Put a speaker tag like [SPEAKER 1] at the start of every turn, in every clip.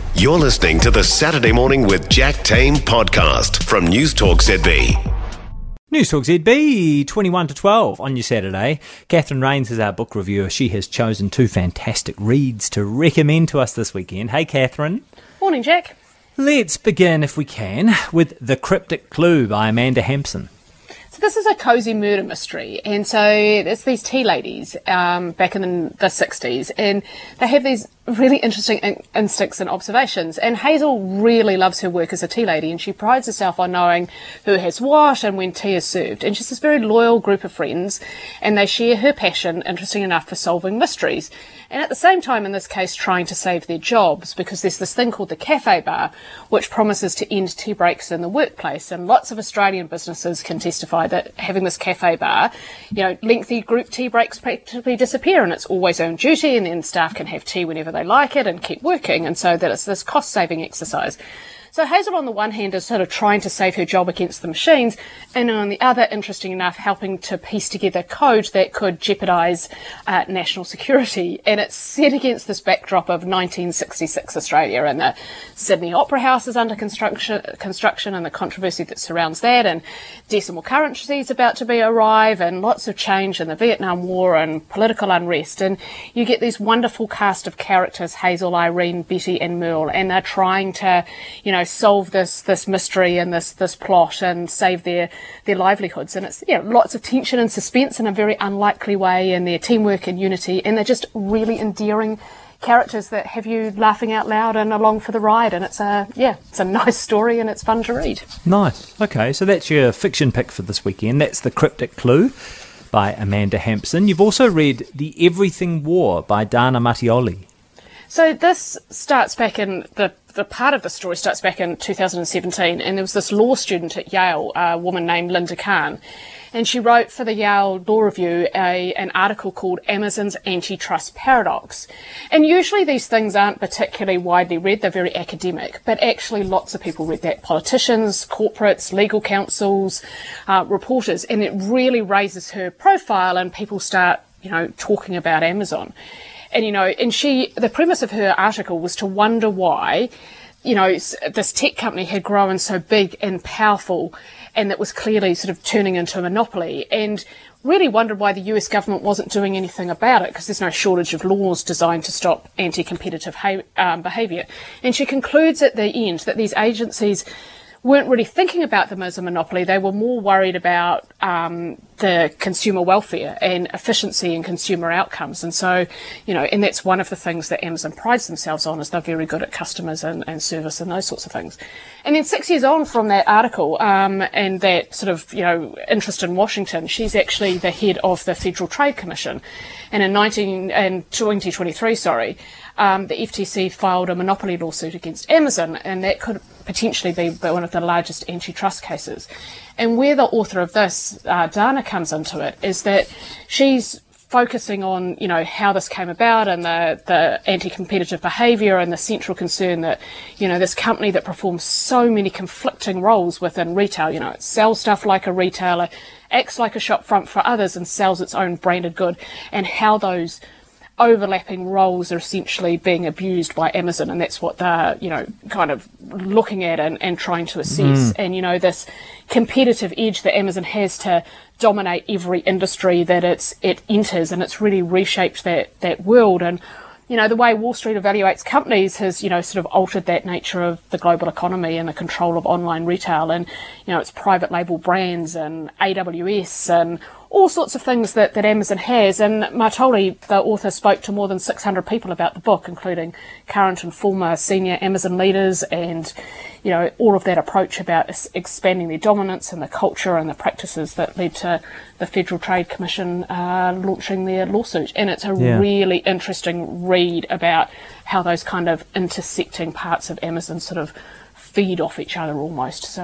[SPEAKER 1] You're listening to the Saturday Morning with Jack Tame podcast from News Talk ZB.
[SPEAKER 2] News Talk ZB, 21 to 12 on your Saturday. Catherine Rains is our book reviewer. She has chosen two fantastic reads to recommend to us this weekend. Hey, Catherine.
[SPEAKER 3] Morning, Jack.
[SPEAKER 2] Let's begin, if we can, with The Cryptic Clue by Amanda Hampson.
[SPEAKER 3] So this is a cosy murder mystery, and so it's these tea ladies back in the 60s, and they have these really interesting instincts and observations. And Hazel really loves her work as a tea lady, and she prides herself on knowing who has what and when tea is served. And she's this very loyal group of friends, and they share her passion, interesting enough, for solving mysteries. And at the same time, in this case, trying to save their jobs, because there's this thing called the cafe bar, which promises to end tea breaks in the workplace. And lots of Australian businesses can testify that having this cafe bar, lengthy group tea breaks practically disappear, and it's always on duty, and then staff can have tea whenever they like it and keep working. And so that it's this cost-saving exercise. So Hazel, on the one hand, is sort of trying to save her job against the machines, and on the other, interesting enough, helping to piece together code that could jeopardise national security. And it's set against this backdrop of 1966 Australia, and the Sydney Opera House is under construction and the controversy that surrounds that, and decimal currency is about to arrive, and lots of change in the Vietnam War and political unrest. And you get these wonderful cast of characters, Hazel, Irene, Betty and Merle, and they're trying to, solve this mystery and this plot and save their livelihoods. And it's lots of tension and suspense in a very unlikely way, and their teamwork and unity, and they're just really endearing characters that have you laughing out loud and along for the ride. And it's a nice story, and it's fun to read.
[SPEAKER 2] Nice. Okay, so that's your fiction pick for this weekend. That's The Cryptic Clue by Amanda Hampson. You've also read The Everything War by Dana Mattioli.
[SPEAKER 3] So this starts back in the part of the story starts back in 2017, and there was this law student at Yale, a woman named Linda Kahn, and she wrote for the Yale Law Review an article called Amazon's Antitrust Paradox. And usually these things aren't particularly widely read, they're very academic, but actually lots of people read that, politicians, corporates, legal counsels, reporters, and it really raises her profile, and people start, talking about Amazon. And, the premise of her article was to wonder why, this tech company had grown so big and powerful, and that was clearly sort of turning into a monopoly, and really wondered why the US government wasn't doing anything about it, because there's no shortage of laws designed to stop anti-competitive behaviour. And she concludes at the end that these agencies weren't really thinking about them as a monopoly. They were more worried about the consumer welfare and efficiency and consumer outcomes. And so, and that's one of the things that Amazon prides themselves on, is they're very good at customers and service and those sorts of things. And then 6 years on from that article and that sort of, interest in Washington, she's actually the head of the Federal Trade Commission. And in 2023, the FTC filed a monopoly lawsuit against Amazon, and that could potentially be one of the largest antitrust cases. And where the author of this, Dana, comes into it, is that she's focusing on, how this came about, and the anti-competitive behaviour, and the central concern that, this company that performs so many conflicting roles within retail, it sells stuff like a retailer, acts like a shop front for others, and sells its own branded good, and how those overlapping roles are essentially being abused by Amazon. And that's what they're, kind of looking at and trying to assess. And, this competitive edge that Amazon has to dominate every industry that it enters, and it's really reshaped that world. And, the way Wall Street evaluates companies has, sort of altered that nature of the global economy and the control of online retail, and, its private label brands and AWS and all sorts of things that Amazon has. And Mattioli, the author, spoke to more than 600 people about the book, including current and former senior Amazon leaders, and, all of that approach about expanding their dominance and the culture and the practices that led to the Federal Trade Commission launching their lawsuit. And it's a really interesting read about how those kind of intersecting parts of Amazon sort of feed off each other almost. So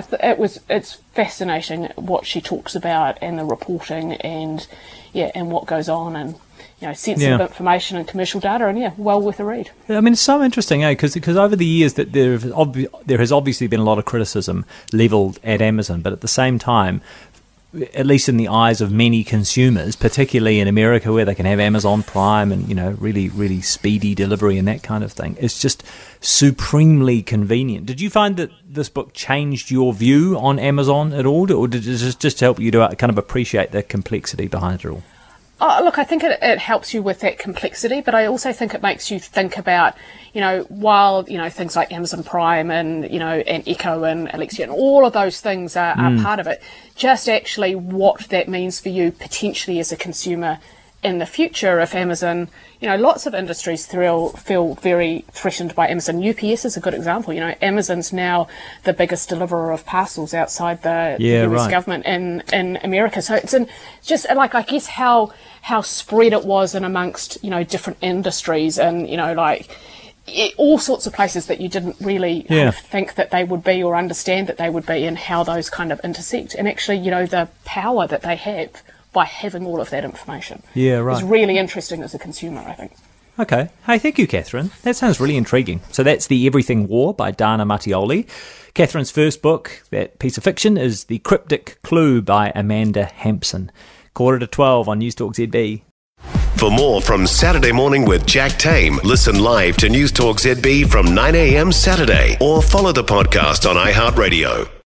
[SPEAKER 3] it's fascinating what she talks about, and the reporting, and what goes on, and sensitive information and commercial data, and well worth a read.
[SPEAKER 2] I mean, it's so interesting, because over the years that there has obviously been a lot of criticism levelled at Amazon, but at the same time, at least in the eyes of many consumers, particularly in America where they can have Amazon Prime and, really, really speedy delivery and that kind of thing. It's just supremely convenient. Did you find that this book changed your view on Amazon at all, or did it just help you to kind of appreciate the complexity behind it all?
[SPEAKER 3] Look, I think it helps you with that complexity, but I also think it makes you think about, while, things like Amazon Prime and, and Echo and Alexa and all of those things are part of it, just actually what that means for you potentially as a consumer in the future if Amazon, lots of industries feel very threatened by Amazon. UPS is a good example. Amazon's now the biggest deliverer of parcels outside the US government in America. So it's just like, I guess how spread it was in amongst, different industries and, all sorts of places that you didn't really think that they would be or understand that they would be, and how those kind of intersect. And actually, the power that they have by having all of that information.
[SPEAKER 2] Yeah, right.
[SPEAKER 3] It's really interesting as a consumer, I think.
[SPEAKER 2] Okay. Hey, thank you, Catherine. That sounds really intriguing. So that's The Everything War by Dana Mattioli. Catherine's first book, that piece of fiction, is The Cryptic Clue by Amanda Hampson. 11:45 on News Talk ZB.
[SPEAKER 1] For more from Saturday Morning with Jack Tame, listen live to News Talk ZB from 9 a.m. Saturday, or follow the podcast on iHeartRadio.